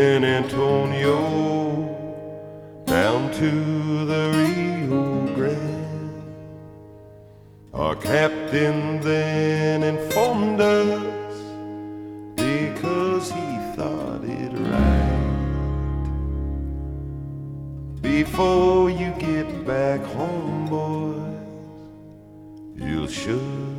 San Antonio down to the Rio Grande. Our captain then informed us because he thought it right. Before you get back home, boys, you'll sure